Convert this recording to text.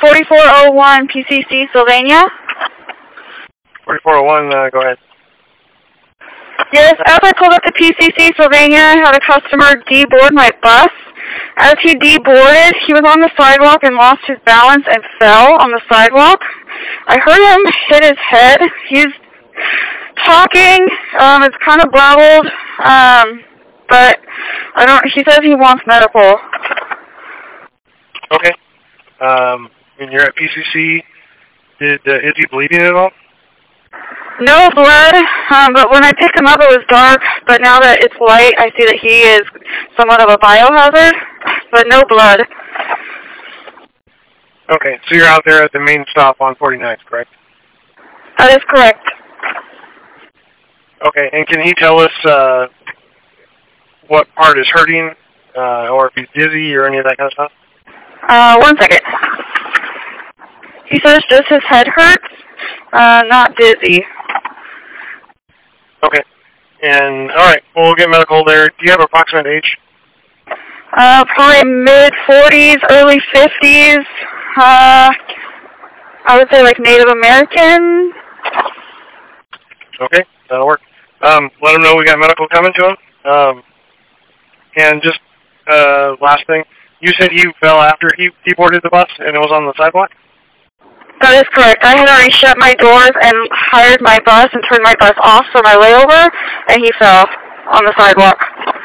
4401 PCC, Sylvania. 4401, go ahead. Yes, as I pulled up to PCC, Sylvania, I had a customer deboard my bus. As he deboarded, he was on the sidewalk and lost his balance and fell on the sidewalk. I heard him hit his head. He's talking. It's kind of blabbled, but he says he wants medical. Okay. And you're at PCC. Is he bleeding at all? No blood, but when I picked him up it was dark, but now that it's light I see that he is somewhat of a biohazard, but no blood. Okay, so you're out there at the main stop on 49th, correct? That is correct. Okay, and can he tell us what part is hurting, or if he's dizzy or any of that kind of stuff? 1 second. He says just his head hurts, not dizzy. Okay. And, alright, we'll get medical there. Do you have approximate age? Probably mid-40s, early 50s. I would say like Native American. Okay, that'll work. Let him know we got medical coming to him. And just, last thing, you said he fell after he deboarded the bus and it was on the sidewalk? That is correct. I had already shut my doors and hired my bus and turned my bus off for my layover, and he fell on the sidewalk.